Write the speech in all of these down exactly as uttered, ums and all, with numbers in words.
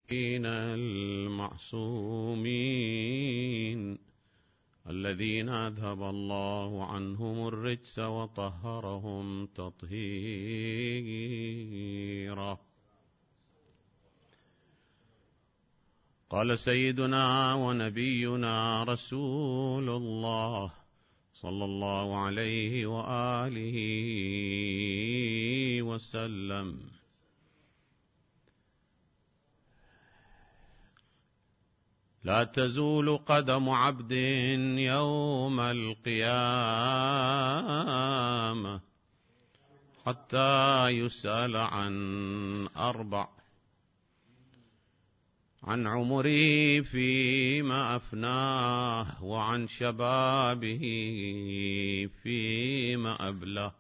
المعصومين الذين أذهب الله عنهم الرجس وطهرهم تطهيرا. قال سيدنا ونبينا رسول الله صلى الله عليه وآله وسلم: لا تزول قدم عبد يوم القيامة حتى يسأل عن أربع: عن عمره فيما أفناه، وعن شبابه فيما أبلاه،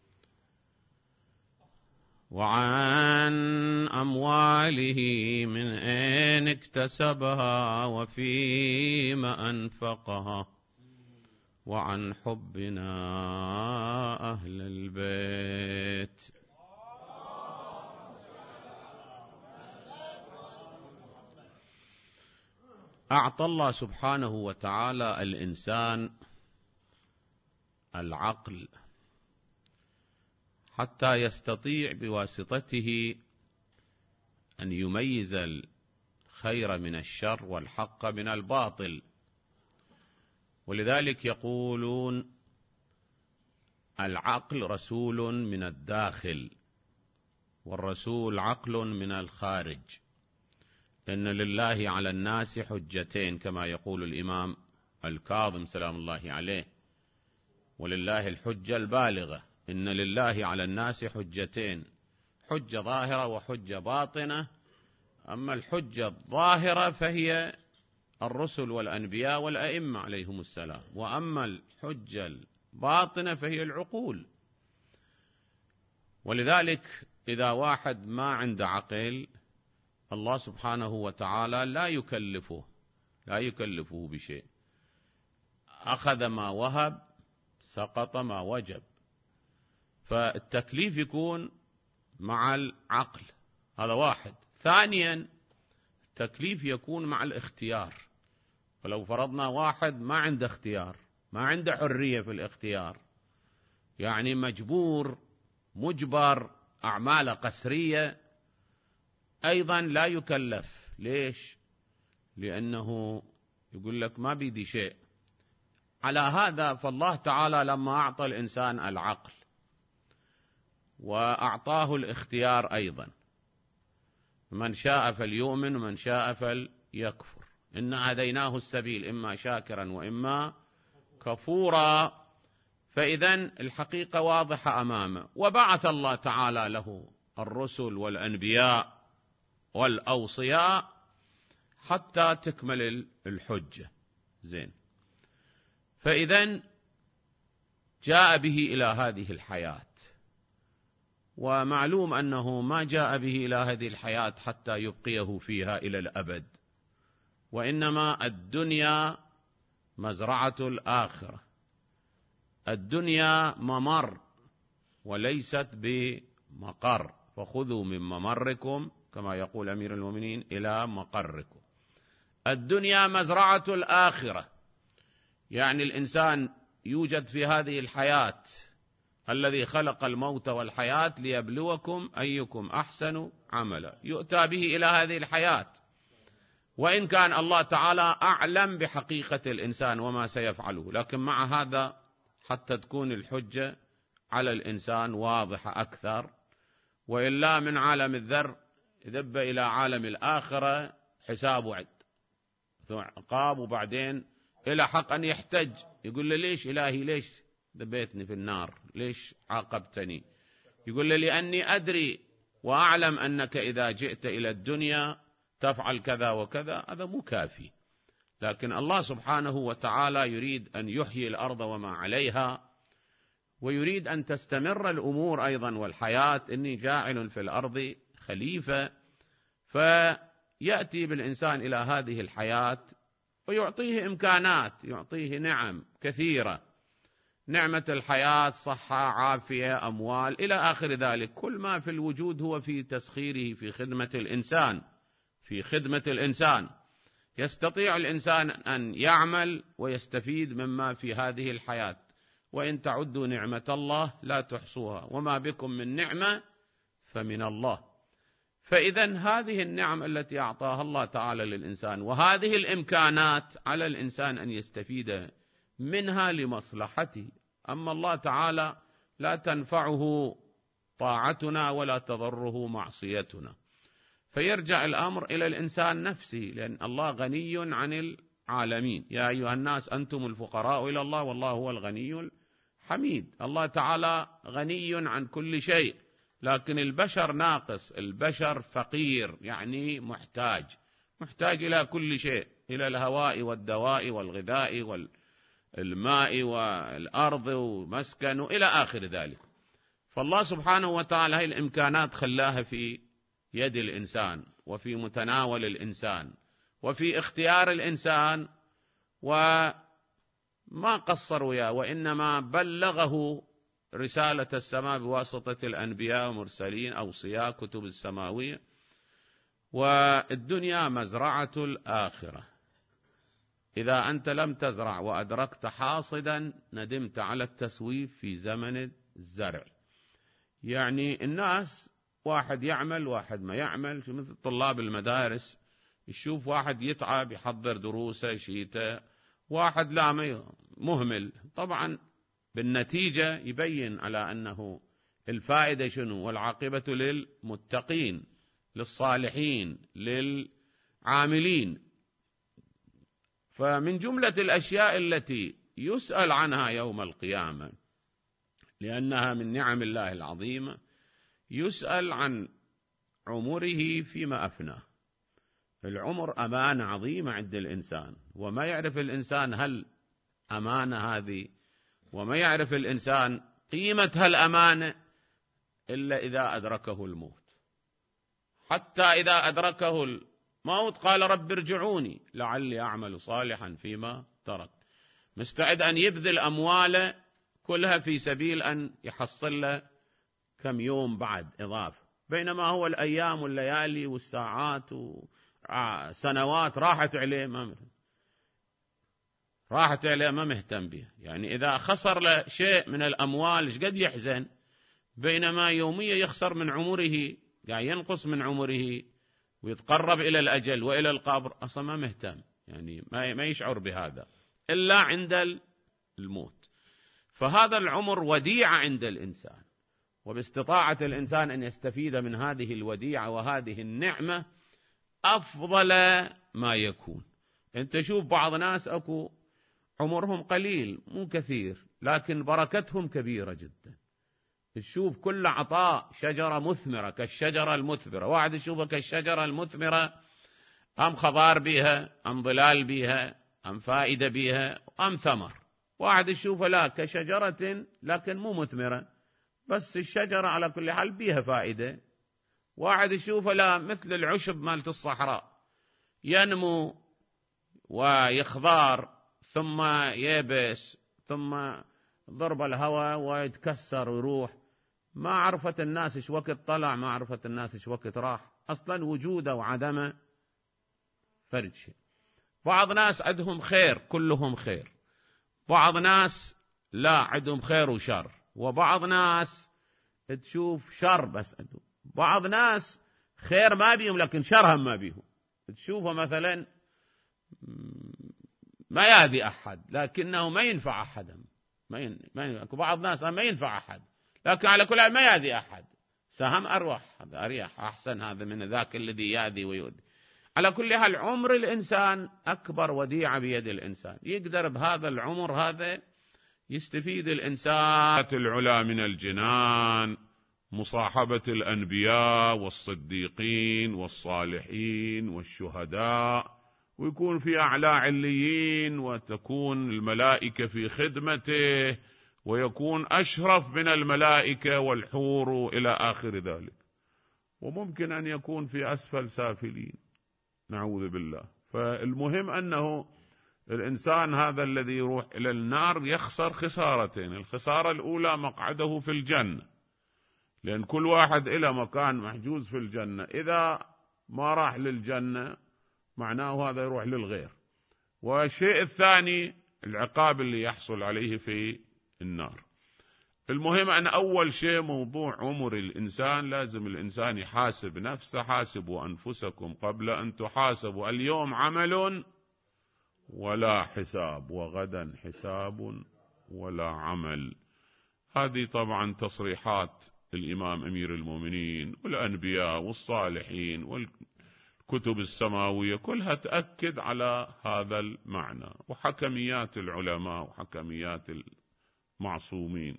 وعن أمواله من أين اكتسبها وفيما أنفقها، وعن حبنا أهل البيت. أعطى الله سبحانه وتعالى الإنسان العقل حتى يستطيع بواسطته أن يميز الخير من الشر والحق من الباطل. ولذلك يقولون: العقل رسول من الداخل، والرسول عقل من الخارج. إن لله على الناس حجتين، كما يقول الإمام الكاظم سلام الله عليه: ولله الحجة البالغة. إن لله على الناس حجتين، حجة ظاهرة وحجة باطنة. أما الحجة الظاهرة فهي الرسل والأنبياء والأئمة عليهم السلام، وأما الحجة الباطنة فهي العقول. ولذلك إذا واحد ما عنده عقل، الله سبحانه وتعالى لا يكلفه لا يكلفه بشيء. أخذ ما وهب، سقط ما وجب. فالتكليف يكون مع العقل، هذا واحد. ثانيا، التكليف يكون مع الاختيار. ولو فرضنا واحد ما عنده اختيار، ما عنده حرية في الاختيار، يعني مجبور مجبر أعمال قسرية، أيضا لا يكلف. ليش؟ لأنه يقول لك ما بيدي شيء. على هذا فالله تعالى لما أعطى الإنسان العقل وأعطاه الاختيار أيضا، من شاء فليؤمن ومن شاء فليكفر، إنا هديناه السبيل إما شاكرا وإما كفورا. فإذن الحقيقة واضحة أمامه. وبعث الله تعالى له الرسل والأنبياء والأوصياء حتى تكمل الحجة. زين. فإذن جاء به إلى هذه الحياة، ومعلوم أنه ما جاء به إلى هذه الحياة حتى يبقيه فيها إلى الأبد، وإنما الدنيا مزرعة الآخرة. الدنيا ممر وليست بمقر، فخذوا من ممركم كما يقول أمير المؤمنين إلى مقركم. الدنيا مزرعة الآخرة، يعني الإنسان يوجد في هذه الحياة، الذي خلق الموت والحياة ليبلوكم أيكم أحسن عملا، يؤتى به إلى هذه الحياة. وإن كان الله تعالى أعلم بحقيقة الإنسان وما سيفعله، لكن مع هذا حتى تكون الحجة على الإنسان واضحة أكثر. وإلا من عالم الذر يذب إلى عالم الآخرة، حسابه عد عقاب، وبعدين إلى حق أن يحتج، يقول له: ليش إلهي ليش ذبيتني في النار؟ ليش عاقبتني؟ يقول له: لأني أدري وأعلم أنك إذا جئت إلى الدنيا تفعل كذا وكذا. هذا مو كافي. لكن الله سبحانه وتعالى يريد أن يحيي الأرض وما عليها، ويريد أن تستمر الأمور أيضا والحياة. إني جاعل في الأرض خليفة، فيأتي بالإنسان إلى هذه الحياة ويعطيه إمكانات، يعطيه نعم كثيرة، نعمة الحياة، صحة، عافية، أموال، إلى آخر ذلك. كل ما في الوجود هو في تسخيره في خدمة الإنسان، في خدمة الإنسان. يستطيع الإنسان أن يعمل ويستفيد مما في هذه الحياة، وإن تعدوا نعمة الله لا تحصوها، وما بكم من نعمة فمن الله. فإذا هذه النعم التي أعطاها الله تعالى للإنسان، وهذه الإمكانات على الإنسان أن يستفيد منها لمصلحته. أما الله تعالى لا تنفعه طاعتنا ولا تضره معصيتنا، فيرجع الأمر إلى الإنسان نفسه، لأن الله غني عن العالمين. يا أيها الناس أنتم الفقراء إلى الله والله هو الغني الحميد. الله تعالى غني عن كل شيء، لكن البشر ناقص، البشر فقير، يعني محتاج محتاج إلى كل شيء، إلى الهواء والدواء والغذاء والماء والأرض ومسكن إلى آخر ذلك. فالله سبحانه وتعالى هذه الإمكانات خلاها في يد الإنسان وفي متناول الإنسان وفي اختيار الإنسان، وما قصر وياه، وإنما بلغه رسالة السماء بواسطة الأنبياء والمرسلين، أوصياء كتب السماوية. والدنيا مزرعة الآخرة، إذا أنت لم تزرع وأدركت حاصدا ندمت على التسويف في زمن الزرع. يعني الناس واحد يعمل واحد ما يعمل، مثل طلاب المدارس، يشوف واحد يتعب يحضر دروسه شيته، واحد لا مهمل، طبعا بالنتيجة يبين على أنه الفائدة شنو، والعاقبة للمتقين للصالحين للعاملين. فمن جملة الأشياء التي يسأل عنها يوم القيامة، لأنها من نعم الله العظيمة، يسأل عن عمره فيما أفناه. العمر أمانة عظيمة عند الإنسان، وما يعرف الإنسان هل أمانة هذه، وما يعرف الإنسان قيمة هالأمانة إلا إذا أدركه الموت. حتى إذا أدركه الموت قال رب ارجعوني لعلي أعمل صالحا فيما ترك، مستعد أن يبذل أمواله كلها في سبيل أن يحصل له كم يوم بعد إضافة، بينما هو الأيام والليالي والساعات وسنوات راحت عليه ما راحت عليه ما مهتم بها. يعني إذا خسر له شيء من الأموال إيش قد يحزن، بينما يوميا يخسر من عمره، يعني ينقص من عمره ويتقرب إلى الأجل وإلى القبر، أصلا ما مهتم، يعني ما يشعر بهذا إلا عند الموت. فهذا العمر وديعة عند الإنسان، وباستطاعة الإنسان أن يستفيد من هذه الوديعة وهذه النعمة أفضل ما يكون. أنت شوف بعض ناس أكو عمرهم قليل مو كثير، لكن بركتهم كبيرة جدا. تشوف كل عطاء شجرة مثمرة كالشجرة المثمرة، واحد يشوفها كالشجرة المثمرة، أم خضار بها أم ظلال بها أم فائدة بها أم ثمر. واحد يشوفها لا كشجرة لكن مو مثمرة، بس الشجرة على كل حال بها فائدة. واحد يشوفها لا مثل العشب مالت الصحراء، ينمو ويخضار ثم يبس ثم ضرب الهواء ويتكسر ويروح، ما عرفت الناس ايش وقت طلع، ما عرفت الناس ايش وقت راح، اصلا وجوده وعدمه فرد شيء. بعض ناس عندهم خير كلهم خير، بعض ناس لا عندهم خير وشر، وبعض ناس تشوف شر بس عندهم، بعض ناس خير ما بيهم لكن شرهم ما بيهم. تشوفه مثلا ما يأذي أحد لكنه ما ينفع أحد، ما ين... ما ين... بعض الناس ما ينفع أحد لكن على كل حال ما يأذي أحد، سهم أروح، هذا أريح أحسن هذا من ذاك الذي يأذي ويؤذي. على كل حال عمر الإنسان أكبر وديعة بيد الإنسان، يقدر بهذا العمر هذا يستفيد الإنسان العلا من الجنان، مصاحبة الأنبياء والصديقين والصالحين والشهداء، ويكون في أعلى عليين، وتكون الملائكة في خدمته، ويكون أشرف من الملائكة والحور إلى آخر ذلك. وممكن أن يكون في أسفل سافلين نعوذ بالله. فالمهم أنه الإنسان هذا الذي يروح إلى النار يخسر خسارتين. الخسارة الأولى مقعده في الجنة، لأن كل واحد إلى مكان محجوز في الجنة، إذا ما راح للجنة معناه هذا يروح للغير. والشيء الثاني العقاب اللي يحصل عليه في النار. المهم أن أول شيء موضوع عمر الإنسان، لازم الإنسان يحاسب نفسه. حاسبوا أنفسكم قبل أن تحاسبوا، اليوم عمل ولا حساب، وغدا حساب ولا عمل. هذه طبعا تصريحات الإمام أمير المؤمنين والأنبياء والصالحين والكتب السماوية، كلها تأكد على هذا المعنى، وحكميات العلماء وحكميات المعصومين.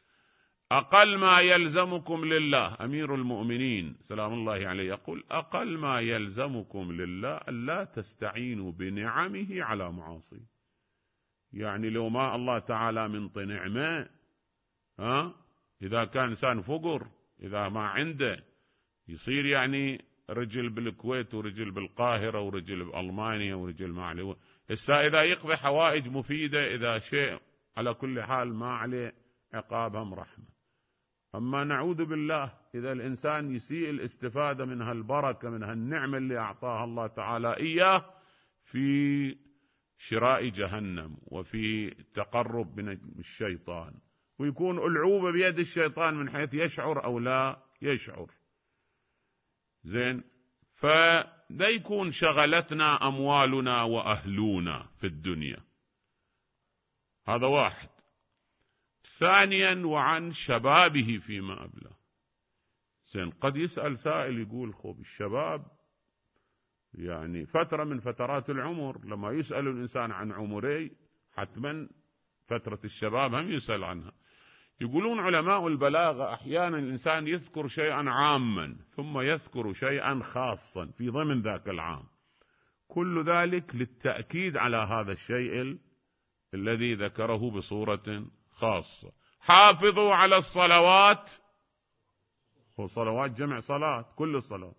أقل ما يلزمكم لله، أمير المؤمنين سلام الله عليه يقول أقل ما يلزمكم لله ألا تستعينوا بنعمه على معاصيه. يعني لو ما الله تعالى منطي نعمة، ها إذا كان إنسان فقر، إذا ما عنده، يصير يعني رجل بالكويت ورجل بالقاهرة ورجل بألمانيا ورجل ما عليه. هسه إذا يقضي حوائج مفيدة، إذا شيء، على كل حال ما عليه عقاب هم رحمة. أما نعوذ بالله إذا الإنسان يسيء الاستفادة من هالبركة، من هالنعمة اللي أعطاها الله تعالى إياه، في شراء جهنم وفي تقرب من الشيطان، ويكون العوبة بيد الشيطان من حيث يشعر أو لا يشعر. زين، فده يكون شغلتنا أموالنا وأهلنا في الدنيا. هذا واحد. ثانيا، وعن شبابه فيما أبلى. زين، قد يسأل سائل يقول خب الشباب يعني فترة من فترات العمر، لما يسأل الإنسان عن عمره حتما فترة الشباب هم يسأل عنها. يقولون علماء البلاغة أحيانا الإنسان يذكر شيئا عاما ثم يذكر شيئا خاصا في ضمن ذاك العام، كل ذلك للتأكيد على هذا الشيء الذي ذكره بصورة خاصة. حافظوا على الصلوات، وصلوات جمع صلاة، كل الصلاة،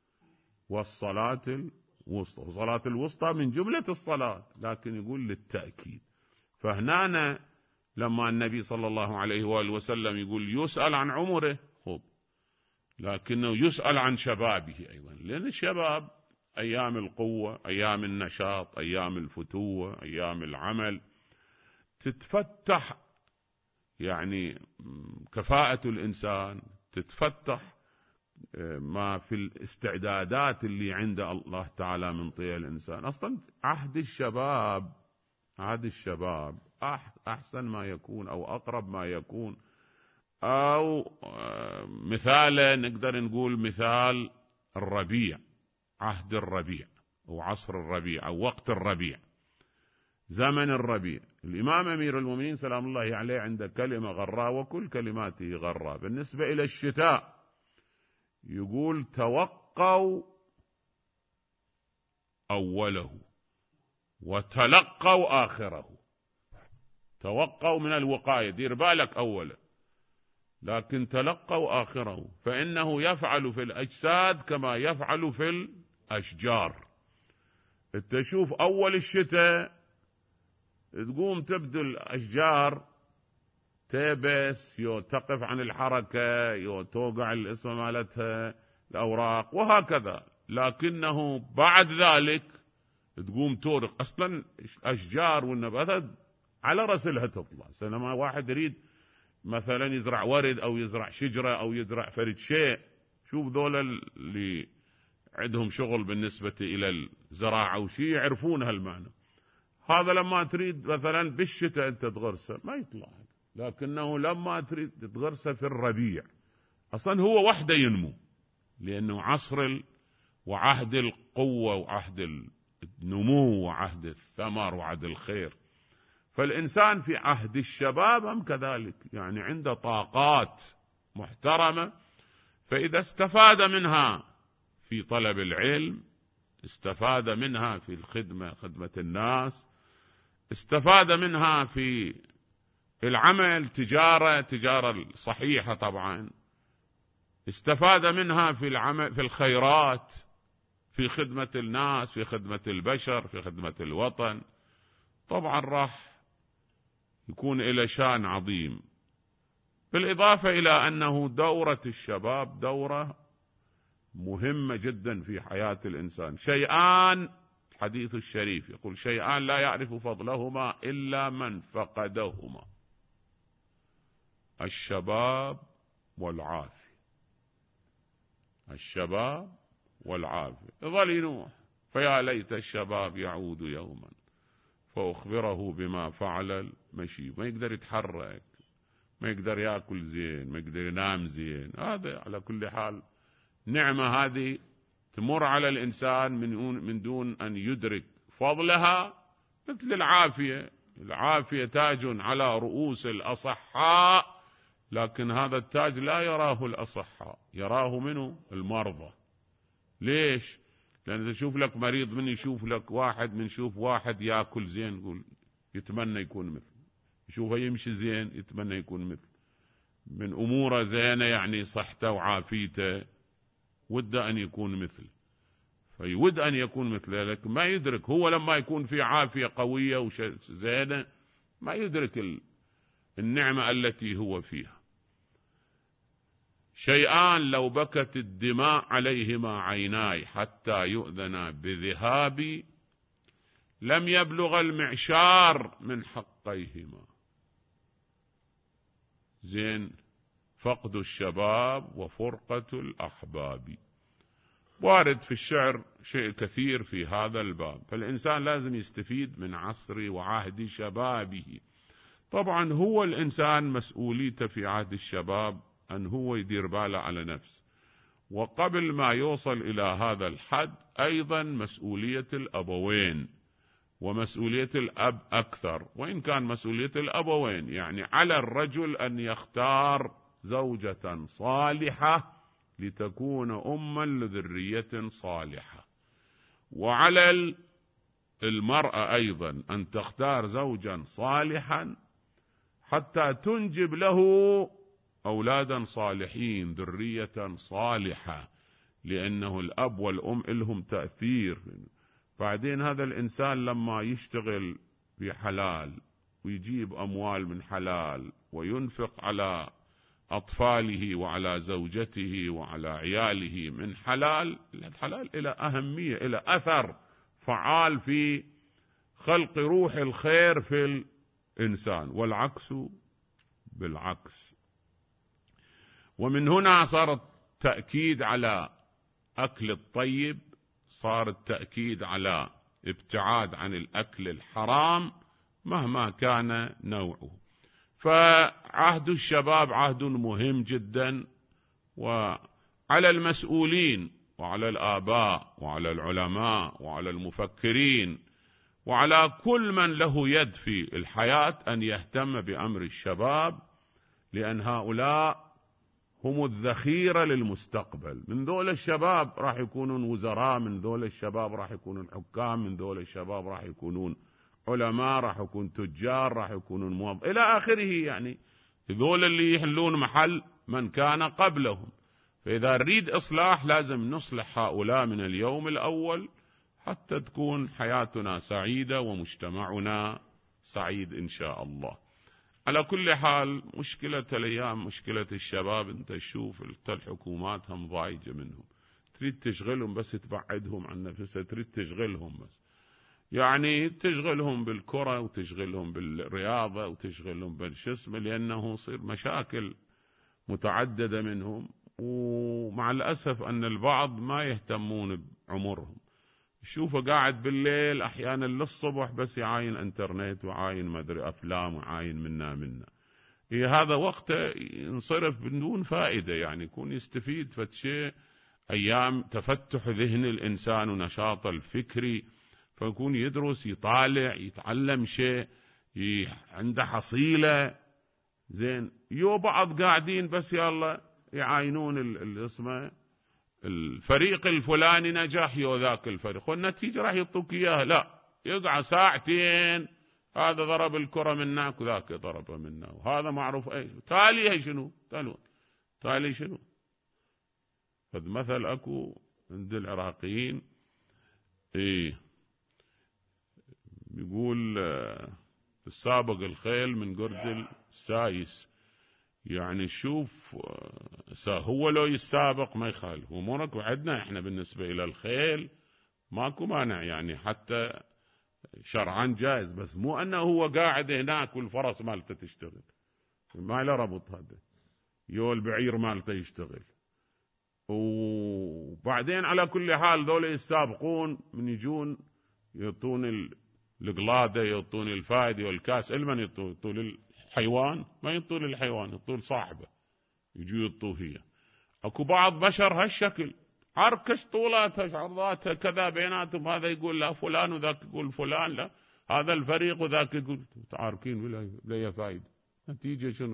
والصلاة الوسطى، وصلاة الوسطى من جملة الصلاة، لكن يقول للتأكيد. فهنا لما النبي صلى الله عليه وآله وسلم يقول يسأل عن عمره، خب لكنه يسأل عن شبابه أيضا، لأن الشباب أيام القوة، أيام النشاط، أيام الفتوة، أيام العمل، تتفتح يعني كفاءة الإنسان، تتفتح ما في الاستعدادات اللي عند الله تعالى من طيب الإنسان. أصلا عهد الشباب، عهد الشباب أحسن ما يكون أو أقرب ما يكون، أو مثاله نقدر نقول مثال الربيع، عهد الربيع أو عصر الربيع أو وقت الربيع، زمن الربيع. الإمام أمير المؤمنين سلام الله عليه عنده كلمة غراء، وكل كلماته غراء. بالنسبة إلى الشتاء يقول توقوا أوله وتلقوا آخره. توقوا من الوقاية، دير بالك أوله، لكن تلقوا آخره، فإنه يفعل في الأجساد كما يفعل في الأشجار. تشوف أول الشتاء تقوم تبدو الأشجار تيبس، يو تقف عن الحركة، يو توقع الاسم مالتها الأوراق وهكذا، لكنه بعد ذلك تقوم تورق. أصلا الأشجار والنباتات على رسلها تطلع. سنما واحد يريد مثلا يزرع ورد أو يزرع شجرة أو يزرع فرد شيء، شوف ذولا اللي عندهم شغل بالنسبة إلى الزراعة وشيء يعرفون هالمعنى. هذا لما تريد مثلا بالشتاء أنت تغرسه ما يطلع، لكنه لما تريد تغرسه في الربيع أصلا هو وحده ينمو، لأنه عصر وعهد القوة وعهد النمو وعهد الثمر وعهد الخير. فالإنسان في عهد الشباب هم كذلك، يعني عنده طاقات محترمة، فإذا استفاد منها في طلب العلم، استفاد منها في الخدمة، خدمة الناس، استفاد منها في العمل، تجارة، تجارة صحيحة طبعا، استفاد منها في العمل في الخيرات، في خدمة الناس، في خدمة البشر، في خدمة الوطن، طبعا راح يكون إلى شأن عظيم. بالإضافة إلى أنه دورة الشباب دورة مهمة جدا في حياة الإنسان. شيئان، الحديث الشريف يقول شيئان لا يعرف فضلهما إلا من فقدهما: الشباب والعافية. الشباب والعافية. يظل ينوح: فيا ليت الشباب يعود يوما فأخبره بما فعل المشيب. ما يقدر يتحرك، ما يقدر يأكل زين، ما يقدر ينام زين. هذا على كل حال نعمة هذه تمر على الإنسان من دون أن يدرك فضلها، مثل العافية. العافية تاج على رؤوس الأصحاء، لكن هذا التاج لا يراه الأصحاء، يراه منه المرضى. ليش؟ لأن تشوف لك مريض، من يشوف لك واحد، من يشوف واحد يأكل زين يقول يتمنى يكون مثل، يشوفه يمشي زين يتمنى يكون مثل، من أموره زينة يعني صحته وعافيته ود أن يكون مثل، فيود أن يكون مثله، لكن ما يدرك. هو لما يكون في عافية قوية وزينة ما يدرك النعمة التي هو فيها. شيئان لو بكت الدماء عليهما عيناي حتى يؤذنا بذهابي لم يبلغ المعشار من حقيهما. زين، فقد الشباب وفرقة الأحباب. وارد في الشعر شيء كثير في هذا الباب، فالإنسان لازم يستفيد من عصر وعهد شبابه. طبعا هو الإنسان مسؤوليته في عهد الشباب أن هو يدير باله على نفسه، وقبل ما يوصل إلى هذا الحد أيضا مسؤولية الأبوين ومسؤولية الأب أكثر، وإن كان مسؤولية الأبوين يعني على الرجل أن يختار زوجة صالحة لتكون أما لذرية صالحة، وعلى المرأة أيضا أن تختار زوجا صالحا حتى تنجب له أولادا صالحين، ذرية صالحة، لأنه الأب والأم لهم تأثير. بعدين هذا الإنسان لما يشتغل بحلال ويجيب أموال من حلال وينفق على أطفاله وعلى زوجته وعلى عياله من حلال، الحلال إلى أهمية، إلى أثر فعال في خلق روح الخير في الإنسان، والعكس بالعكس. ومن هنا صار التأكيد على أكل الطيب، صار التأكيد على ابتعاد عن الأكل الحرام مهما كان نوعه. فعهد الشباب عهد مهم جدا، وعلى المسؤولين وعلى الآباء وعلى العلماء وعلى المفكرين وعلى كل من له يد في الحياة أن يهتم بأمر الشباب، لأن هؤلاء هم الذخيرة للمستقبل. من ذول الشباب راح يكونون وزراء، من ذول الشباب راح يكونون حكام، من ذول الشباب راح يكونون علماء، راح يكون تجار، راح يكونون موظف إلى آخره. يعني ذول اللي يحلون محل من كان قبلهم. فإذا نريد إصلاح لازم نصلح هؤلاء من اليوم الأول حتى تكون حياتنا سعيدة ومجتمعنا سعيد إن شاء الله. على كل حال مشكلة الأيام مشكلة الشباب. أنت تشوف الحكومات هم ضايجة منهم، تريد تشغلهم بس تبعدهم عن نفسها، تريد تشغلهم بس يعني تشغلهم بالكرة وتشغلهم بالرياضة وتشغلهم بالشسم، لأنه يصير مشاكل متعددة منهم. ومع الأسف أن البعض ما يهتمون بعمرهم، شوفه قاعد بالليل أحيانا للصبح بس يعاين انترنت وعاين مدري أفلام وعاين منا منا إيه هذا وقته ينصرف بدون فائدة. يعني يكون يستفيد فتشي أيام تفتح ذهن الإنسان ونشاطه الفكري، فيكون يدرس يطالع يتعلم شيء عنده حصيلة زين. يو بعض قاعدين بس يلا يعاينون الاسمه الفريق الفلاني نجح يو ذاك الفريق، والنتيجة راح يعطوك إياها. لا، يقع ساعتين هذا ضرب الكرة منك وذاك ضربه منا وهذا معروف أي تالي هي شنو تالي تالي شنو. هذا مثل أكو عند العراقيين إيه بيقول السابق الخيل من قرد السايس. يعني شوف هو لو يسابق ما يخالف أمورك، وعدنا إحنا بالنسبة إلى الخيل ماكو مانع، يعني حتى شرعا جائز، بس مو أنه هو قاعد هناك والفرس مالته تشتغل، ما له ربط هذا، يو البعير مالته يشتغل. وبعدين على كل حال ذول يسابقون من يجون يعطون القلادة، يعطون الفائدة والكاس، المن يعطون للحيوان؟ ما يعطون للحيوان، يعطون صاحبه، يجوا يعطوه هي. اكو بعض بشر هالشكل، عركش طولاتها عرضاتها كذا بيناتهم، هذا يقول لا فلان وذاك يقول فلان، لا هذا الفريق وذاك يقول، متعاركين ولا لا فائدة، نتيجة شنو؟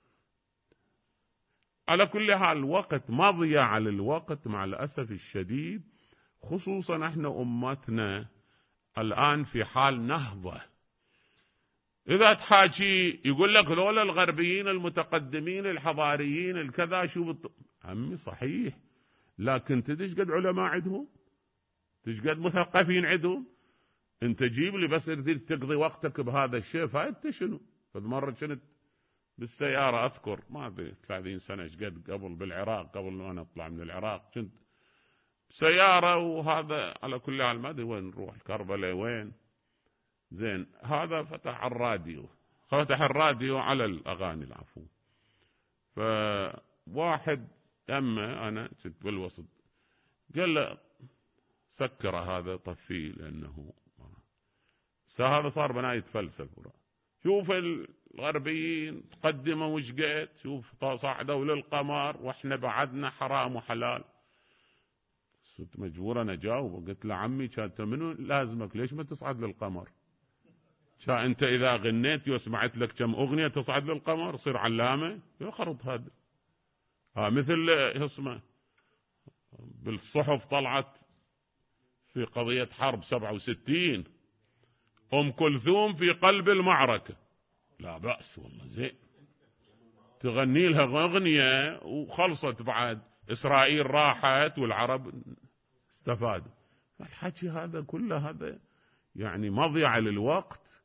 على كل حال الوقت مضيع للوقت مع الأسف الشديد، خصوصا احنا أمتنا الآن في حال نهضة. إذا تحاكي يقول لك ذولا الغربيين المتقدمين الحضاريين الكذا شو بط... عمي صحيح، لكن تدش قد علماء عندهم، تدش قد مثقفين عندهم. انت جيب لي بس تريد تقضي وقتك بهذا الشيء، فايدته شنو؟ فذ مرة كنت بالسيارة أذكر ما أدري ثلاثين سنة ايش قد قبل بالعراق، قبل ما أنا أطلع من العراق كنت سيارة، وهذا على كل حال ما أدري وين نروح، الكربلاء وين، زين هذا فتح الراديو، فتح الراديو على الأغاني العفو، فواحد أما أنا كنت بالوسط قال له سكر هذا طفيه لأنه هذا صار بنا يتفلسف. شوف الغربيين تقدموا وش قيت، شوف صعدوا للقمر واحنا بعدنا حرام وحلال. صرت مجبور انا اجاوب، قلت له عمي كانت منو لازمك، ليش ما تصعد للقمر؟ كان انت اذا غنيت وسمعت لك كم اغنيه تصعد للقمر صير علامه؟ يخرط هذا. ها مثل اسمه بالصحف طلعت في قضيه حرب سبعة وستين ام كلثوم في قلب المعركه، لا بأس والله زين، تغني لها أغنية وخلصت، بعد إسرائيل راحت والعرب استفادوا. الحكي هذا كله هذا يعني مضيع للوقت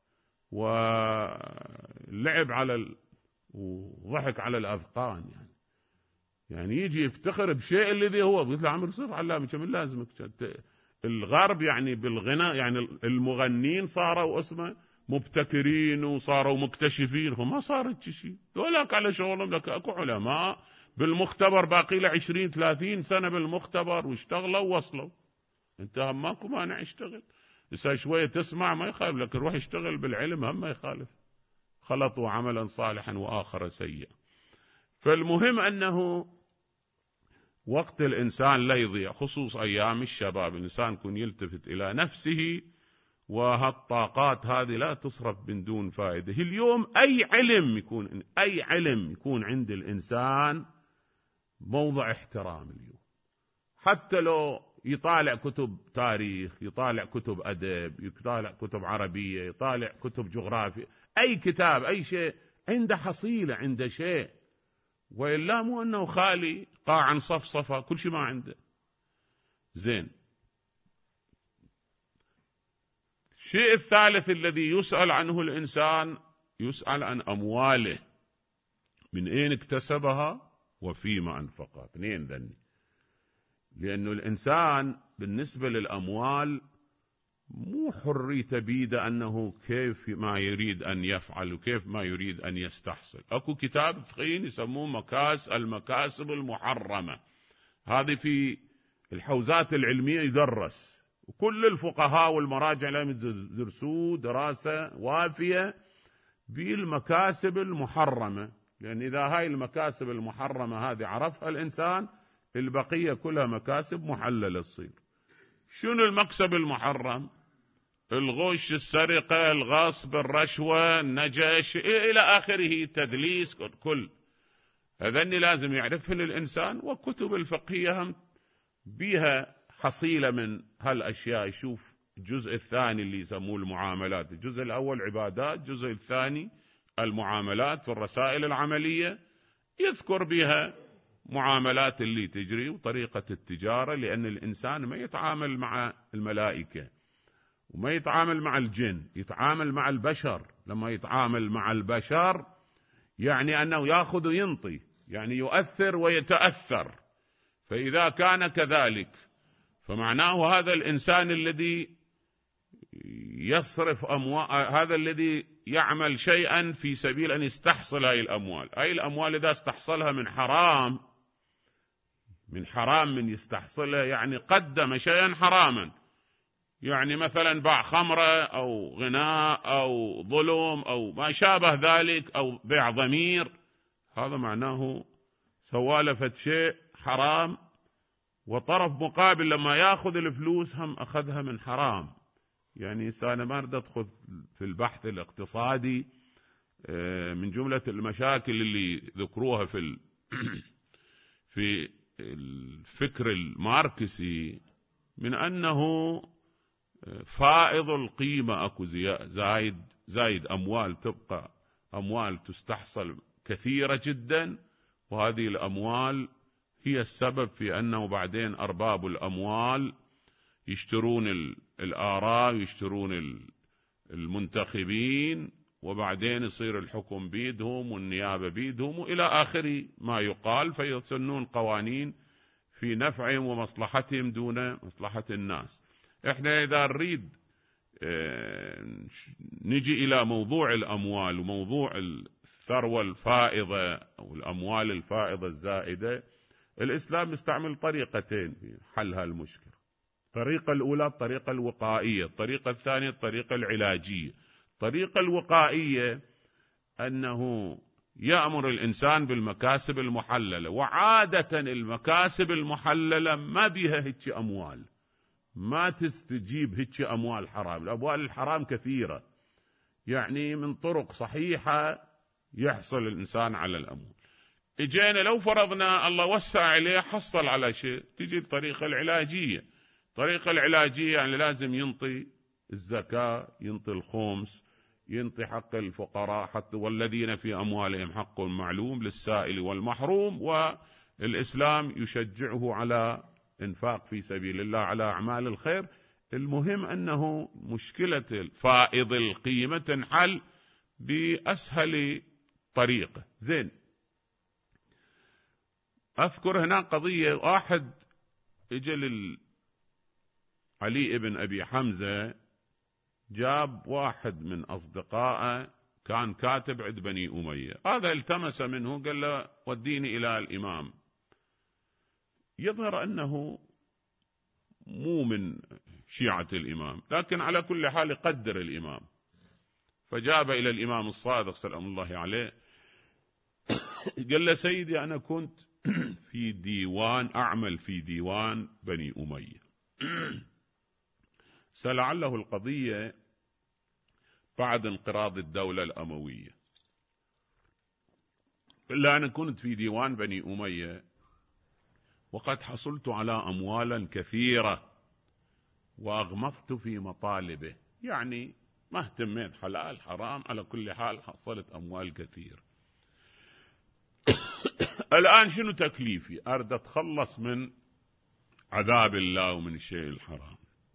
ولعب على ال... وضحك على الأذقان. يعني يعني يجي يفتخر بشيء الذي هو قلت له عمرو صير علامة كم لازمك. الغرب يعني بالغناء يعني المغنين صاروا اسمه مبتكرين وصاروا مكتشفين، فما صارت شيء، ولك على شغلهم. لك اكو علماء بالمختبر باقي له عشرين ثلاثين سنة بالمختبر واشتغلوا ووصلوا، انت هم ماكو مانع اشتغل، بس شوية تسمع ما يخالف، لك روح اشتغل بالعلم هم ما يخالف، خلطوا عملا صالحا وآخر سيئا. فالمهم أنه وقت الإنسان لا يضيع، خصوص أيام الشباب، الإنسان يكون يلتفت إلى نفسه، وهالطاقات هذه لا تصرف من دون فائدة. اليوم أي علم يكون أي علم يكون عند الإنسان موضع احترام اليوم، حتى لو يطالع كتب تاريخ، يطالع كتب أدب، يطالع كتب عربية، يطالع كتب جغرافيا، أي كتاب أي شيء عنده حصيلة، عنده شيء، وإلا مو أنه خالي قاعا صفصفة كل شيء ما عنده. زين، الشيء الثالث الذي يسأل عنه الإنسان، يسأل عن أمواله، من أين اكتسبها وفيما أنفقها، اثنين ذني. لأنه الإنسان بالنسبة للأموال مو حرية بيده أنه كيف ما يريد أن يفعل وكيف ما يريد أن يستحصل. أكو كتاب ثقين يسموه مكاس المكاسب المحرمة، هذه في الحوزات العلمية يدرس، وكل الفقهاء والمراجع لهم يدرسوه دراسة وافية بالمكاسب المحرمة، لأن إذا هاي المكاسب المحرمة هذه عرفها الإنسان، البقية كلها مكاسب محللة تصير. شنو المكسب المحرم؟ الغش، السرقة، الغصب، الرشوة، النجش إلى آخره، تدليس، كل هذني لازم يعرفهن الإنسان. وكتب الفقهية هم بيها حصيلة من هالأشياء. يشوف الجزء الثاني اللي يسموه المعاملات، الجزء الأول عبادات، الجزء الثاني المعاملات في الرسائل العملية، يذكر بها معاملات اللي تجري وطريقة التجارة، لأن الإنسان ما يتعامل مع الملائكة وما يتعامل مع الجن، يتعامل مع البشر. لما يتعامل مع البشر يعني أنه يأخذ وينطي، يعني يؤثر ويتأثر. فإذا كان كذلك فمعناه هذا الإنسان الذي يصرف أموال، هذا الذي يعمل شيئا في سبيل أن يستحصل هذه الأموال، أي الأموال إذا استحصلها من حرام، من حرام من يستحصلها، يعني قدم شيئا حراما، يعني مثلا باع خمرة أو غناء أو ظلم أو ما شابه ذلك أو بيع ضمير، هذا معناه سوالفة شيء حرام، وطرف مقابل لما يأخذ الفلوس هم أخذها من حرام. يعني أنا ما أريد أدخل في البحث الاقتصادي من جملة المشاكل اللي ذكروها في في الفكر الماركسي، من أنه فائض القيمة أكو زايد زايد أموال، تبقى أموال تستحصل كثيرة جدا، وهذه الأموال هي السبب في أنه بعدين أرباب الأموال يشترون الآراء ويشترون المنتخبين، وبعدين يصير الحكم بيدهم والنيابة بيدهم وإلى آخر ما يقال، فيسنون قوانين في نفعهم ومصلحتهم دون مصلحة الناس. احنا إذا نريد نجي إلى موضوع الأموال وموضوع الثروة الفائضة أو الأموال الفائضة الزائدة، الإسلام يستعمل طريقتين في حل هالمشكلة. الطريقة الأولى الطريقة الوقائية، الطريقة الثانية الطريقة العلاجية. الطريقة الوقائية أنه يأمر الإنسان بالمكاسب المحللة، وعادة المكاسب المحللة ما بها هيك أموال، ما تستجيب هيك أموال حرام. الأموال الحرام كثيرة، يعني من طرق صحيحة يحصل الإنسان على الأموال. إجينا لو فرضنا الله وسع عليه حصل على شيء، تجي الطريقة العلاجية. الطريقة العلاجية يعني لازم ينطي الزكاة، ينطي الخمس، ينطي حق الفقراء، حتى والذين في أموالهم حق معلوم للسائل والمحروم، والإسلام يشجعه على إنفاق في سبيل الله على أعمال الخير. المهم أنه مشكلة فائض القيمة تنحل بأسهل طريقة. زين، أذكر هنا قضية، واحد اجى علي ابن أبي حمزة، جاب واحد من أصدقائه كان كاتب عند بني أمية، هذا التمس منه قال له وديني إلى الإمام. يظهر أنه مو من شيعة الإمام، لكن على كل حال قدر الإمام، فجاب إلى الإمام الصادق سلام الله عليه، قال له سيدي أنا كنت في ديوان، أعمل في ديوان بني أمية، سلعله القضية بعد انقراض الدولة الأموية، إلا أنا كنت في ديوان بني أمية وقد حصلت على أموالا كثيرة وأغمضت في مطالبه، يعني ما اهتميت حلال حرام، على كل حال حصلت أموال كثير. الآن شنو تكليفي؟ أريد أتخلص من عذاب الله ومن الشيء الحرام.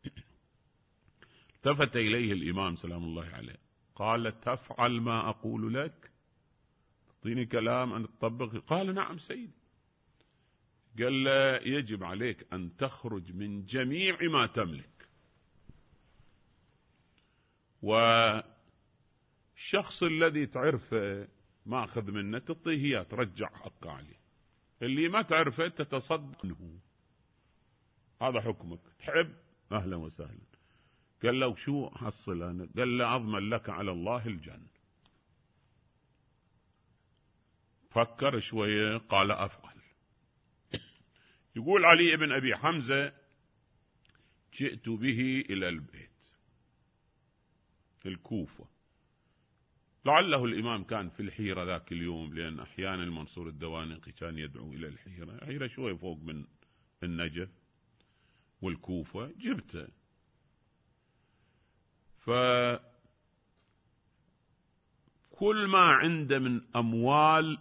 التفت إليه الإمام سلام الله عليه قال تفعل ما أقول لك؟ تعطيني كلام أن تطبق؟ قال نعم سيدي. قال له يجب عليك أن تخرج من جميع ما تملك، والشخص الذي تعرفه ماخذ منه تعطيه إياه، ترجع حقه عليه، اللي ما تعرفه تتصدق له، هذا حكمك. تحب أهلا وسهلا. قال له شو حصل أنا؟ قال له أضمن لك على الله الجنة. فكر شوية قال أفعل. يقول علي بن أبي حمزة جئت به إلى البيت الكوفة، لعله الإمام كان في الحيرة ذاك اليوم، لأن أحيانا المنصور الدوانقي كان يدعو إلى الحيرة، حيرة شوية فوق من النجف والكوفة، جبته. فكل ما عنده من أموال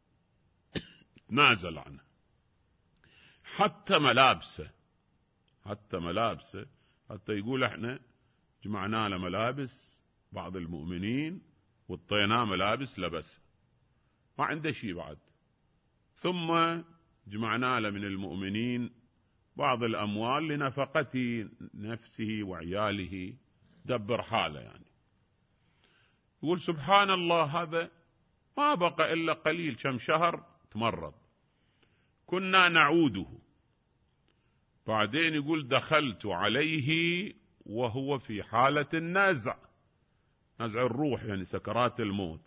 نازل عنه، حتى ملابسه، حتى ملابسه، حتى يقول احنا جمعنا له ملابس بعض المؤمنين وطيناه ملابس لبسها، ما عنده شيء بعد. ثم جمعنا له من المؤمنين بعض الأموال لنفقة نفسه وعياله، دبر حاله يعني. يقول سبحان الله، هذا ما بقى إلا قليل، كم شهر تمرض، كنا نعوده. بعدين يقول دخلت عليه وهو في حالة النزع، نزع الروح يعني سكرات الموت.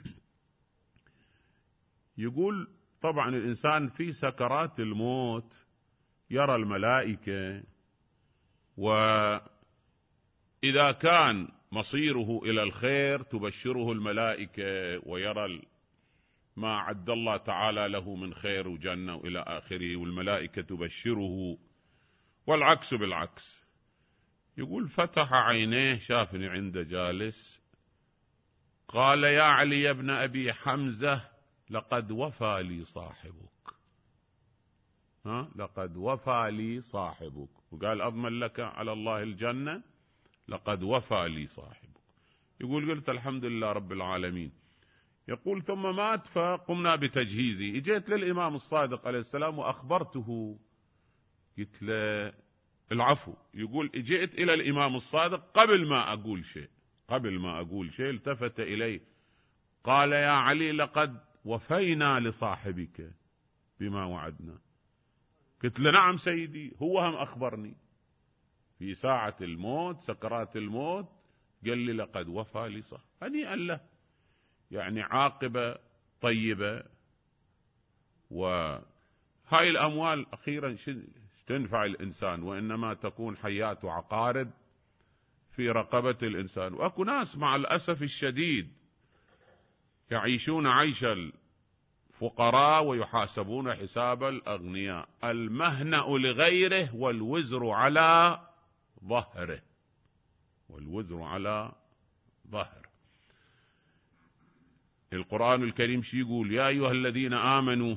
يقول طبعا الإنسان في سكرات الموت يرى الملائكة، وإذا كان مصيره إلى الخير تبشره الملائكة ويرى ما عد الله تعالى له من خير وجنة وإلى آخره، والملائكة تبشره، والعكس بالعكس. يقول فتح عينيه شافني عنده جالس، قال يا علي يا ابن أبي حمزة لقد وفى لي صاحبك. ها لقد وفى لي صاحبك، وقال أضمن لك على الله الجنة، لقد وفى لي صاحبك. يقول قلت الحمد لله رب العالمين. يقول ثم مات فقمنا بتجهيزه. اجيت للإمام الصادق عليه السلام وأخبرته، قلت له العفو. يقول اجيت إلى الإمام الصادق قبل ما أقول شيء، قبل ما أقول شيء التفت إلي قال يا علي لقد وفينا لصاحبك بما وعدنا. قلت له نعم سيدي، هو هم أخبرني في ساعة الموت سكرات الموت، قال لي لقد وفى لي صاحبك. هنيئا له، يعني عاقبة طيبة. وهاي الأموال أخيرا تنفع الإنسان، وإنما تكون حيات عقارب في رقبة الإنسان. وأكو ناس مع الأسف الشديد يعيشون عيش الفقراء ويحاسبون حساب الأغنياء. المهنأ لغيره والوزر على ظهره، والوزر على ظهره. القرآن الكريم شي يقول يا أيها الذين آمنوا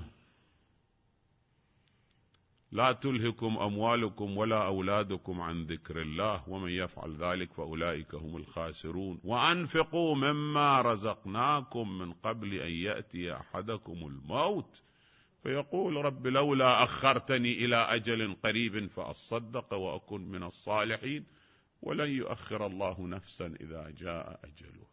لا تلهكم أموالكم ولا أولادكم عن ذكر الله ومن يفعل ذلك فأولئك هم الخاسرون وأنفقوا مما رزقناكم من قبل أن يأتي أحدكم الموت فيقول رب لولا أخرتني إلى أجل قريب فأصدق وأكن من الصالحين ولن يؤخر الله نفسا إذا جاء أجله.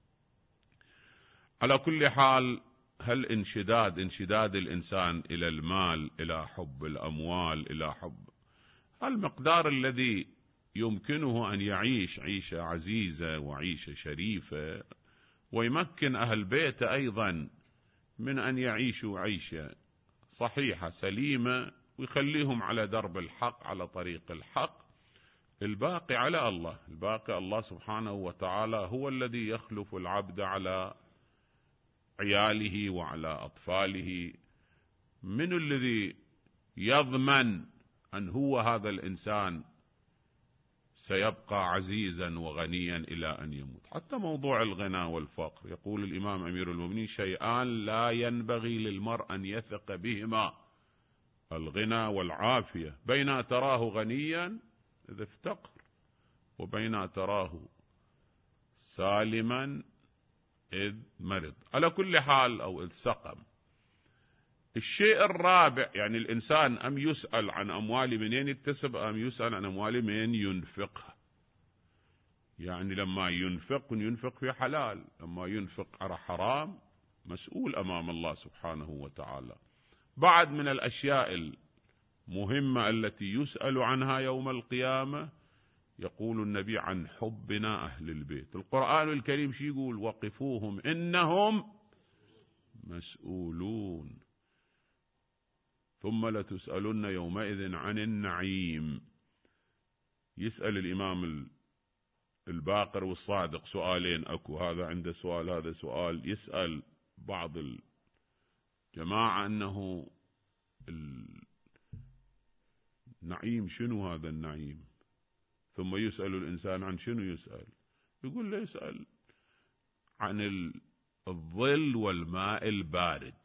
على كل حال، هل انشداد انشداد الإنسان إلى المال، إلى حب الأموال، إلى حب المقدار الذي يمكنه أن يعيش عيشة عزيزة وعيشة شريفة، ويمكن أهل بيته أيضا من أن يعيشوا عيشة صحيحة سليمة، ويخليهم على درب الحق، على طريق الحق. الباقي على الله، الباقي الله سبحانه وتعالى هو الذي يخلف العبد على عياله وعلى أطفاله. من الذي يضمن أن هو هذا الإنسان سيبقى عزيزا وغنيا إلى أن يموت؟ حتى موضوع الغنى والفقر، يقول الإمام أمير المؤمنين شيئان لا ينبغي للمرء أن يثق بهما، الغنى والعافية، بين تراه غنيا إذا افتقر وبين تراه سالما إذ مرض. على كل حال أو إذ سقم. الشيء الرابع، يعني الإنسان أم يسأل عن أمواله منين يكتسب، أم يسأل عن أمواله منين ينفقها. يعني لما ينفق ينفق في حلال، لما ينفق على حرام مسؤول أمام الله سبحانه وتعالى. بعد من الأشياء المهمة التي يسأل عنها يوم القيامة يقول النبي عن حبنا أهل البيت. القرآن الكريم شي يقول وقفوهم إنهم مسؤولون ثم لتسألن يومئذ عن النعيم. يسأل الإمام الباقر والصادق سؤالين أكو، هذا عنده سؤال هذا سؤال. يسأل بعض الجماعة أنه النعيم شنو هذا النعيم، ثم يسأل الإنسان عن شنو يسأل، يقول له يسأل عن الظل والماء البارد.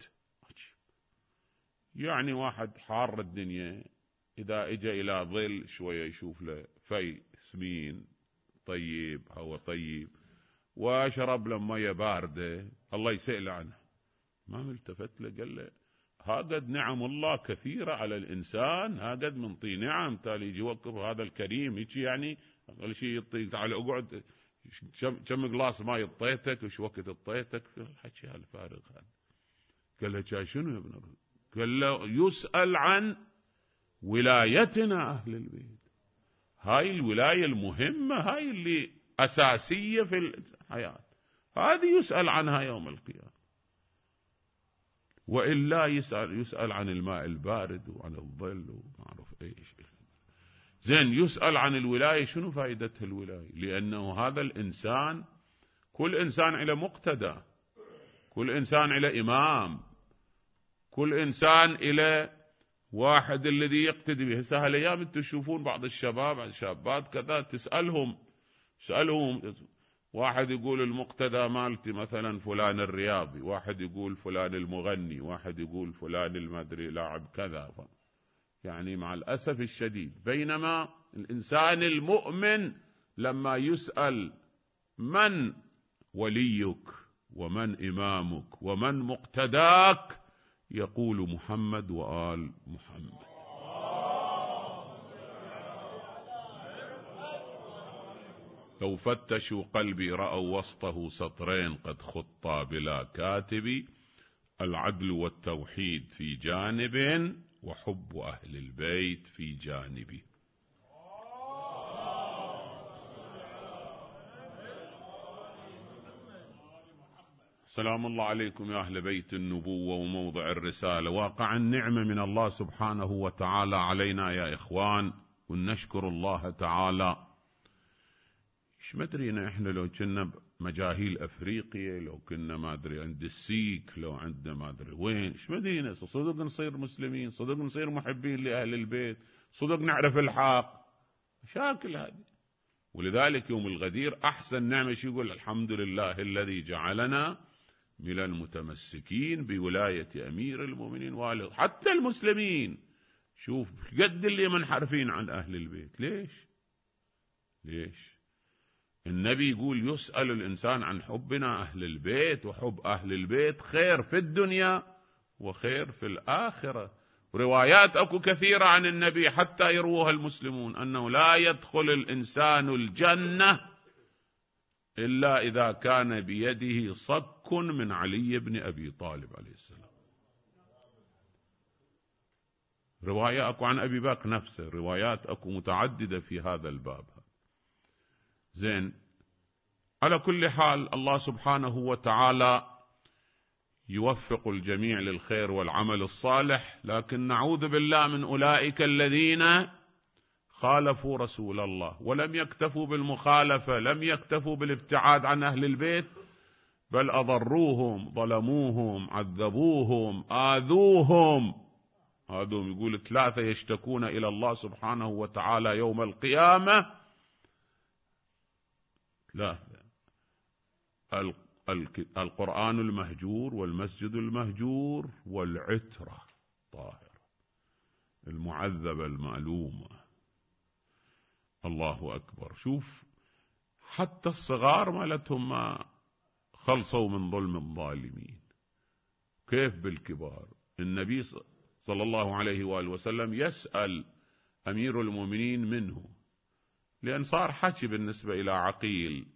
يعني واحد حار الدنيا إذا إجا إلى ظل شوية يشوف له في سمين طيب هو طيب، وشرب له مية باردة الله يسأل عنه. ما ملتفت له، قال له ها قد نعم الله كثيرة على الإنسان، ها قد منطي نعم، تالي يجي يوقف هذا الكريم يجي يعني أقل شيء يعطيك تعال اقعد كم قلاص ما يطيتك وش وقت اطيتك، الحكي هالفارغ هذا. قال له جاي شنو يا ابن الرجل؟ قال له يسأل عن ولايتنا أهل البيت، هاي الولاية المهمة، هاي اللي أساسية في الحياة، هذه يسأل عنها يوم القيامة. وإلا يسأل, يسأل عن الماء البارد وعن الظل وما أعرف إيش. زين يسأل عن الولاية، شنو فائدتها الولاية؟ لأنه هذا الإنسان، كل إنسان إلى مقتدى، كل إنسان إلى إمام، كل إنسان إلى واحد الذي يقتدي به. هسه هالأيام أنتم تشوفون بعض الشباب الشابات كذا تسألهم سألهم واحد يقول المقتدى مالتي مثلا فلان الرياضي، واحد يقول فلان المغني، واحد يقول فلان المدري لاعب كذا، يعني مع الأسف الشديد. بينما الإنسان المؤمن لما يسأل من وليك ومن إمامك ومن مقتداك يقول محمد وآل محمد. لو فتشوا قلبي رأوا وسطه سطرين قد خطا بلا كاتب، العدل والتوحيد في جانب وحب أهل البيت في جانب. سلام الله عليكم يا أهل بيت النبوة وموضع الرسالة. واقع النعمة من الله سبحانه وتعالى علينا يا إخوان، ونشكر الله تعالى. إيش مدرينا إحنا لو كنا مجاهيل أفريقيا، لو كنا ما أدري عند السيك، لو عندنا ما أدري وين، إيش مدرينا صدق نصير مسلمين، صدق نصير محبين لأهل البيت، صدق نعرف الحق. مشاكل هذه. ولذلك يوم الغدير أحسن نعمة شو يقول؟ الحمد لله الذي جعلنا من المتمسكين بولاية أمير المؤمنين والد. حتى المسلمين شوف قد اللي منحرفين عن أهل البيت. ليش؟ ليش؟ النبي يقول يسأل الإنسان عن حبنا أهل البيت، وحب أهل البيت خير في الدنيا وخير في الآخرة. روايات أكو كثيرة عن النبي حتى يروها المسلمون أنه لا يدخل الإنسان الجنة إلا إذا كان بيده صك من علي بن أبي طالب عليه السلام. رواية أكو عن أبي بكر نفسه، روايات أكو متعددة في هذا الباب. زين، على كل حال الله سبحانه وتعالى يوفق الجميع للخير والعمل الصالح، لكن نعوذ بالله من أولئك الذين خالفوا رسول الله ولم يكتفوا بالمخالفة، لم يكتفوا بالابتعاد عن أهل البيت، بل أضروهم، ظلموهم، عذبوهم، آذوهم. هذول يقول ثلاثة يشتكون إلى الله سبحانه وتعالى يوم القيامة. لا، القرآن المهجور والمسجد المهجور والعترة طاهرة المعذبة المعلومة. الله أكبر. شوف حتى الصغار مالتهم ما خلصوا من ظلم الظالمين، كيف بالكبار؟ النبي صلى الله عليه وآله وسلم يسأل أمير المؤمنين منه، لأن صار حكي بالنسبة إلى عقيل،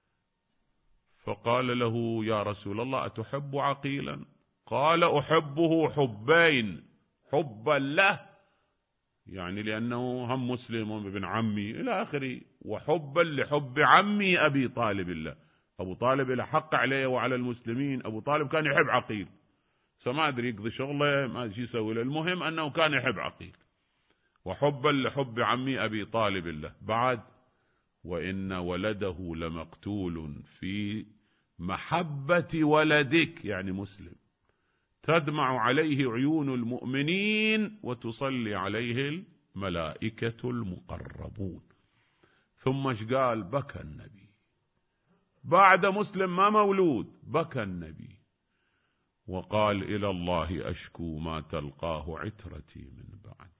فقال له يا رسول الله أتحب عقيلا؟ قال أحبه حبين، حبا له يعني لأنه هم مسلم وابن عمي إلى آخره، وحبا لحب عمي أبي طالب الله. أبو طالب له حق عليه وعلى المسلمين، أبو طالب كان يحب عقيل، فما أدري يقضي شغله ما أدري شو يسوي له، المهم أنه كان يحب عقيل. وحبا لحب عمي أبي طالب الله. بعد وإن ولده لمقتول في محبة ولدك، يعني مسلم، تدمع عليه عيون المؤمنين وتصلي عليه الملائكة المقربون. ثم ايش قال؟ بكى النبي بعد مسلم ما مولود، بكى النبي وقال إلى الله أشكو ما تلقاه عترتي من بعدي.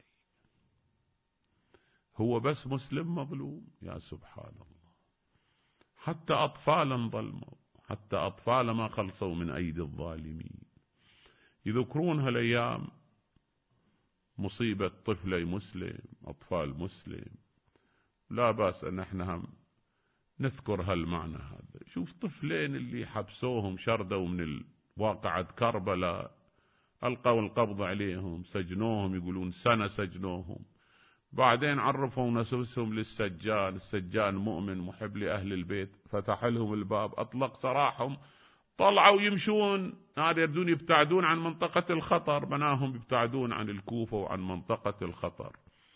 هو بس مسلم مظلوم؟ يا سبحان الله، حتى أطفالا ظلموا، حتى أطفال ما خلصوا من أيدي الظالمين. يذكرون هالأيام مصيبة طفلي مسلم، أطفال مسلم. لا بأس أن احنا هم نذكر هالمعنى هذا. شوف طفلين اللي حبسوهم، شردوا من واقعة كربلاء، ألقوا القبض عليهم، سجنوهم، يقولون سنة سجنوهم. بعدين عرفوا نفسهم للسجان، السجان مؤمن محب لأهل البيت، فتح لهم الباب، أطلق سراحهم، طلعوا يمشون. هذا يردون يبتعدون عن منطقة الخطر، بناهم يبتعدون عن الكوفة وعن منطقة الخطر.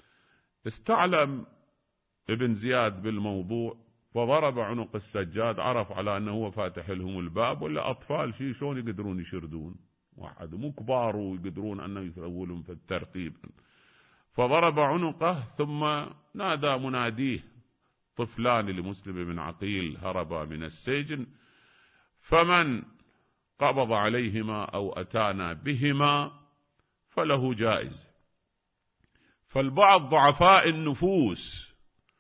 استعلم ابن زياد بالموضوع فضرب عنق السجاد، عرف على أنه هو فاتح لهم الباب، ولا أطفال شي شلون يقدرون يشردون واحد مو كبار ويقدرون أنه يسووا لهم في الترتيب. فضرب عنقه، ثم نادى مناديه، طفلان لمسلم بن عقيل هربا من السجن، فمن قبض عليهما أو أتانا بهما فله جائزة. فالبعض ضعفاء النفوس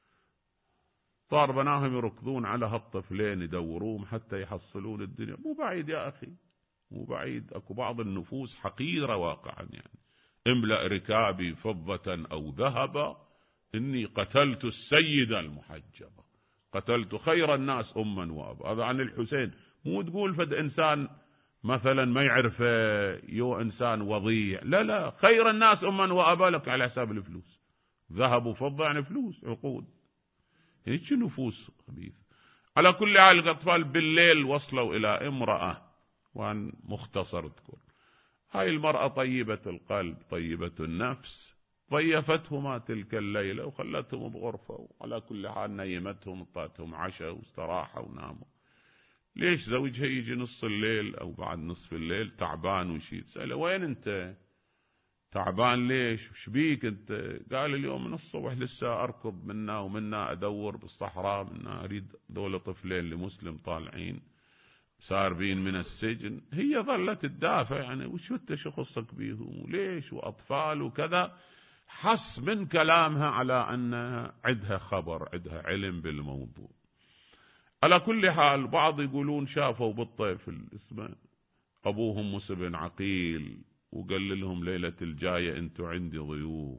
صار بناهم يركضون على هالطفلين يدوروهم حتى يحصلون الدنيا. مو بعيد يا أخي، مو بعيد، أكو بعض النفوس حقيرة واقعا، يعني املأ ركابي فضة أو ذهبا إني قتلت السيدة المحجبة، قتلت خير الناس أما وأبا. هذا عن الحسين. مو تقول فد إنسان مثلا ما يعرف يو إنسان وضيع، لا لا، خير الناس أما وأبا لك على حساب الفلوس. ذهب وفضة يعني فلوس، عقود. هيك نفوس خبيث. على كل حال الأطفال بالليل وصلوا إلى امرأة، وأن مختصر اذكر، هاي المرأة طيبة القلب طيبة النفس، ضيفتهما تلك الليلة وخلتهم بغرفة، وعلى كل حال نيمتهم، اعطتهم عشاء واستراحوا وناموا. ليش زوجها يجي نص الليل أو بعد نصف الليل تعبان وشي، تسأله وين أنت تعبان ليش، وش بيك أنت؟ قال اليوم من الصبح لسه أركض منا ومنا، أدور بالصحراء منا، أريد دولة طفلين لمسلم طالعين ساربين من السجن. هي ظلت تدافع، يعني وش انت شو خصك بيهم وليش وأطفال وكذا. حس من كلامها على أن عندها خبر، عندها علم بالموضوع. على كل حال بعض يقولون شافوا بالطفل اسمه أبوهم موسى بن عقيل، وقال لهم ليلة الجاية أنتوا عندي ضيوف.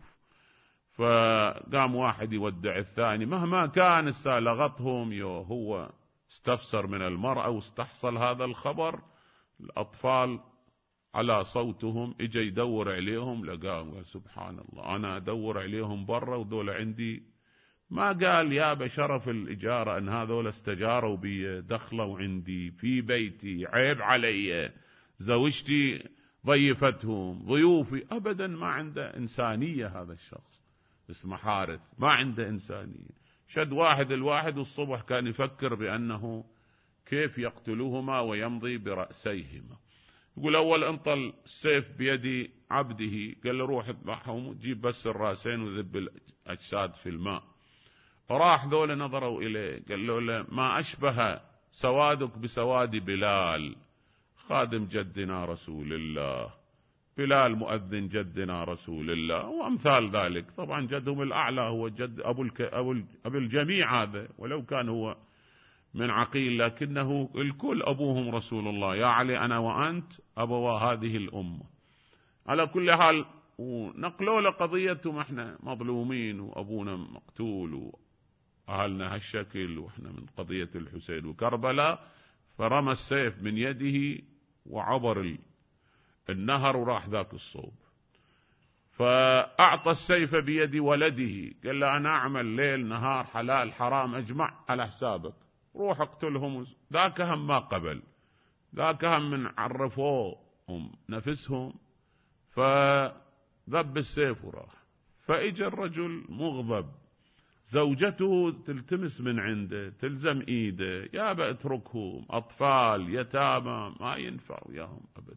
فقام واحد يودع الثاني، مهما كان لغطهم، يو هو استفسر من المرأة واستحصل هذا الخبر. الأطفال على صوتهم اجى يدور عليهم، لقاهم، قال سبحان الله، أنا أدور عليهم برا ودول عندي. ما قال يا بشرف الإجارة أن هذول استجاروا بي، دخلوا عندي في بيتي، عيب علي، زوجتي ضيفتهم ضيوفي. أبدا ما عنده إنسانية هذا الشخص، اسمه حارث، ما عنده إنسانية. شد واحد الواحد، والصبح كان يفكر بأنه كيف يقتلوهما ويمضي برأسيهما. يقول أول انطل السيف بيد عبده، قال له روح اذبحهم وتجيب بس الراسين وذب الأجساد في الماء. راح ذول نظروا إليه، قال له ما أشبه سوادك بسواد بلال خادم جدنا رسول الله، بلال مؤذن جدنا رسول الله، وأمثال ذلك. طبعا جدهم الأعلى هو جد أبو, الك... أبو, ال... أبو الجميع هذا، ولو كان هو من عقيل لكنه الكل أبوهم رسول الله. يا علي أنا وأنت أبوا هذه الأمة. على كل حال ونقلوا لقضيتهم، احنا مظلومين وأبونا مقتول وأهلنا هالشكل، وإحنا من قضية الحسين وكربلاء. فرمى السيف من يده وعبر النهر وراح ذاك الصوب. فأعطى السيف بيد ولده، قال له أنا أعمل ليل نهار حلال حرام أجمع على حسابك، روح اقتلهم. ذاك هم ما قبل، ذاك هم من عرفوهم نفسهم، فذب السيف وراح. فإجى الرجل مغضب، زوجته تلتمس من عنده، تلزم إيده، يا بأتركهم أطفال يتامى ما ينفع وياهم أبدا.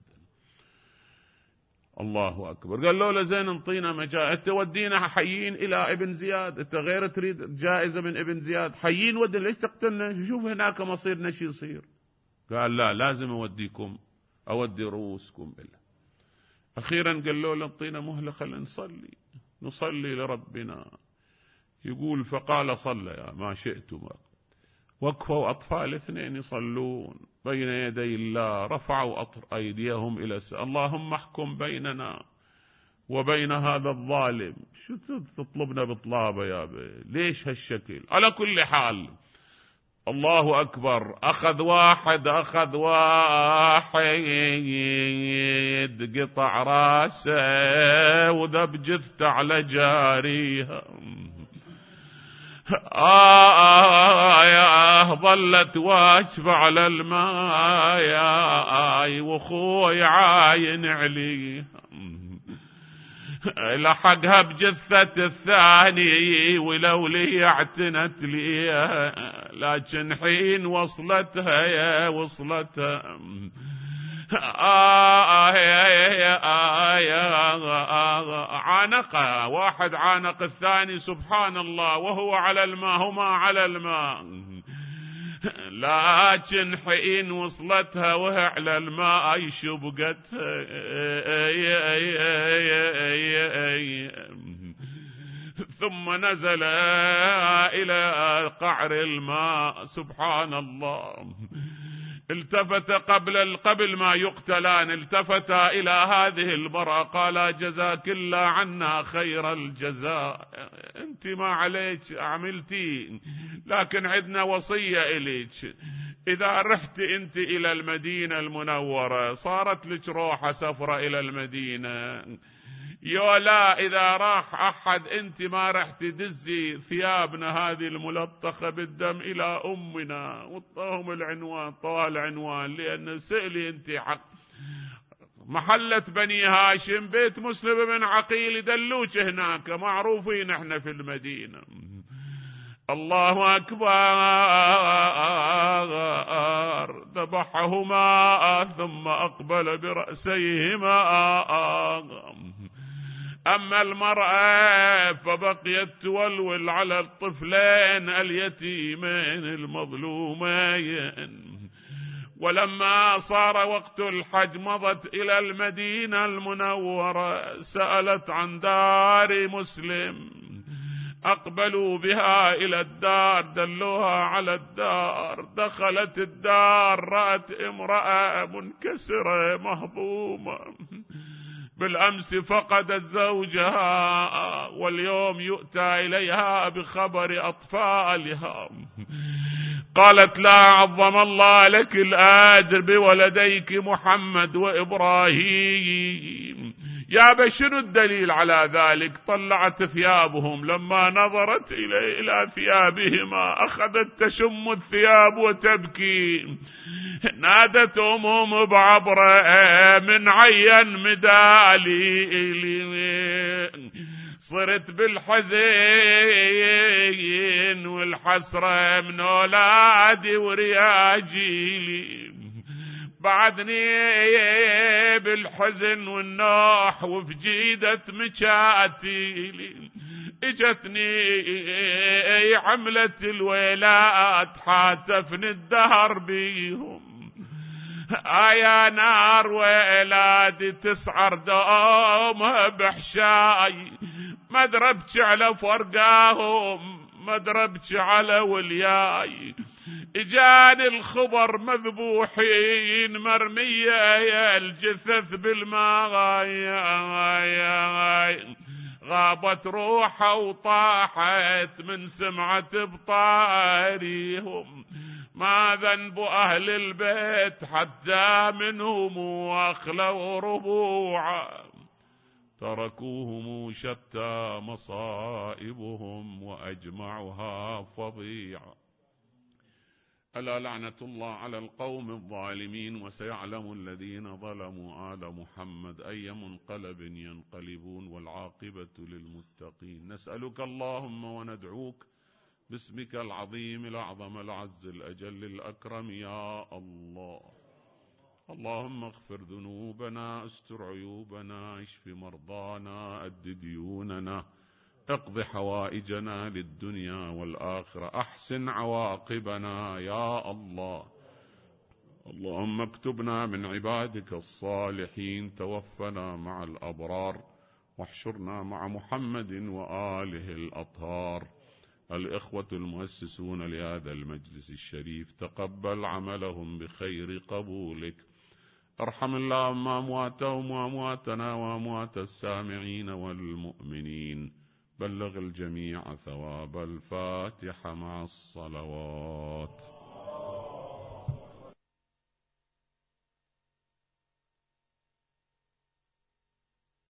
الله أكبر. قال له لزين انطينا مجال، انت ودينا حيين إلى ابن زياد، انت غير تريد جائزة من ابن زياد، حيين ودي، ليش تقتلنا؟ شوف هناك مصيرنا شي يصير. قال لا، لازم أوديكم، أودي رؤوسكم إلى. أخيرا قال له انطينا مهلة، خلينا نصلي نصلي لربنا. يقول فقال صلى ما شئتما. وقفوا أطفال اثنين يصلون، بين يدي الله رفعوا أيديهم إلى السماء: اللهم احكم بيننا وبين هذا الظالم. شو تطلبنا بطلابه يا بي؟ ليش هالشكل؟ على كل حال الله أكبر. أخذ واحد أخذ واحد قطع راسه وذب جثته على جاريها. آه يا ظلت واجفة على الماء يا وخوي عاين عليها. لحقها بجثة الثاني ولو لي اعتنت لي، لكن حين وصلتها يا وصلتها آه يا آه يا عانق واحد عانق الثاني سبحان الله وهو على الماء، هما على الماء، لكن حين وصلتها وهي على الماء شبقتها ثم نزل إلى قعر الماء. سبحان الله. التفت قبل قبل ما يقتلان، التفت إلى هذه المرأة قال: جزاك الله عنا خير الجزاء، أنت ما عليك عملتي، لكن عندنا وصية إليك، إذا رحت أنت إلى المدينة المنورة صارت لك روحة سفرة إلى المدينة، يولا إذا راح أحد أنت ما رح تدزي ثيابنا هذه الملطخة بالدم إلى أمنا، وطاهم العنوان، طوال العنوان، لأن سئلي أنت حق محلة بني هاشم بيت مسلم بن عقيل، دلوك هناك معروفين احنا في المدينة. الله أكبر. ذبحهما ثم أقبل برأسيهما. أما المرأة فبقيت تولول على الطفلين اليتيمين المظلومين. ولما صار وقت الحج مضت إلى المدينة المنورة، سألت عن دار مسلم، أقبلوا بها إلى الدار، دلوها على الدار، دخلت الدار رأت امرأة منكسرة مهضومة، بالأمس فقدت زوجها واليوم يؤتى إليها بخبر أطفالها. قالت: لا عظم الله لك الأجر بولديك محمد وإبراهيم. يا بشر الدليل على ذلك؟ طلعت ثيابهم، لما نظرت إلى, إلى ثيابهما أخذت تشم الثياب وتبكي. نادت أمهم بعبرة: من عين مدالي، صرت بالحزين والحسرة من أولادي ورياجيلي، بعدني بالحزن والنوح وفي جيدة مشاتيلي، اجتني عملة الويلات حاتفني الدهر بيهم. آيا نار ويلادي تسعر دومها بحشاي، ما دربتش على فرقاهم، ما دربتش على ولياي، اجاني الخبر مذبوحين مرمية يا الجثث بالماء، غابت روحه وطاحت من سمعة بطاريهم. ما ذنب أهل البيت حتى منهم وأخلوا ربوعا، تركوهم شتى مصائبهم وأجمعها فظيعا. ألا لعنة الله على القوم الظالمين. وسيعلم الذين ظلموا آل محمد أي منقلب ينقلبون، والعاقبة للمتقين. نسألك اللهم وندعوك باسمك العظيم الأعظم الأعز الأجل الأكرم يا الله. اللهم اغفر ذنوبنا، استر عيوبنا، اشف مرضانا، أد ديوننا، اقض حوائجنا للدنيا والآخرة، أحسن عواقبنا يا الله. اللهم اكتبنا من عبادك الصالحين، توفنا مع الأبرار، واحشرنا مع محمد وآله الأطهار الإخوة المؤسسون لهذا المجلس الشريف تقبل عملهم بخير قبولك. ارحم اللهم أمواتهم وأمواتنا وأموات السامعين والمؤمنين. بلغ الجميع ثواب الفاتحة مع الصلوات.